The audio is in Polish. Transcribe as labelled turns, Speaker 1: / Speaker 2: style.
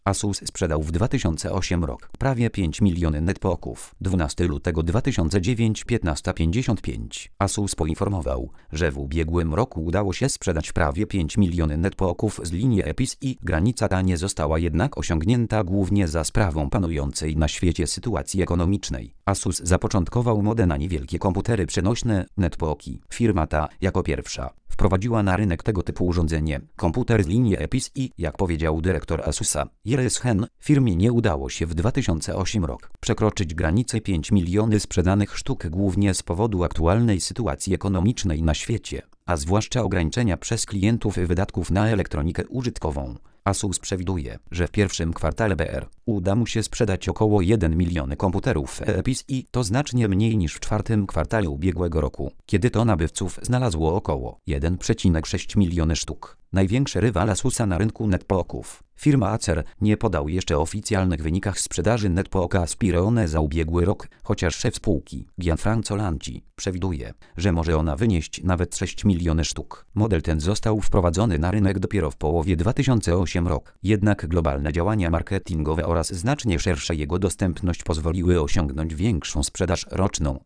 Speaker 1: Asus sprzedał w 2008 roku prawie 5 miliony netbooków. 12 lutego 2009 15:55. Asus poinformował, że w ubiegłym roku udało się sprzedać prawie 5 miliony netbooków z linii Epis i granica ta nie została jednak osiągnięta głównie za sprawą panującej na świecie sytuacji ekonomicznej. Asus zapoczątkował modę na niewielkie komputery przenośne, netbooki. Firma ta, jako pierwsza, wprowadziła na rynek tego typu urządzenie, komputer z linii Epis i, jak powiedział dyrektor Asusa, Jules Hen, firmie nie udało się w 2008 roku przekroczyć granicy 5 miliony sprzedanych sztuk głównie z powodu aktualnej sytuacji ekonomicznej na świecie, a zwłaszcza ograniczenia przez klientów wydatków na elektronikę użytkową. Asus przewiduje, że w pierwszym kwartale BR uda mu się sprzedać około 1 milion komputerów Epis i to znacznie mniej niż w czwartym kwartale ubiegłego roku, kiedy to nabywców znalazło około 1,6 miliony sztuk. Największy rywal Asusa na rynku netbooków, firma Acer, nie podał jeszcze oficjalnych wynikach sprzedaży netbooka Aspirone za ubiegły rok, chociaż szef spółki, Gianfranco Lanci, przewiduje, że może ona wynieść nawet 6 miliony sztuk. Model ten został wprowadzony na rynek dopiero w połowie 2008 roku. Jednak globalne działania marketingowe oraz znacznie szersza jego dostępność pozwoliły osiągnąć większą sprzedaż roczną.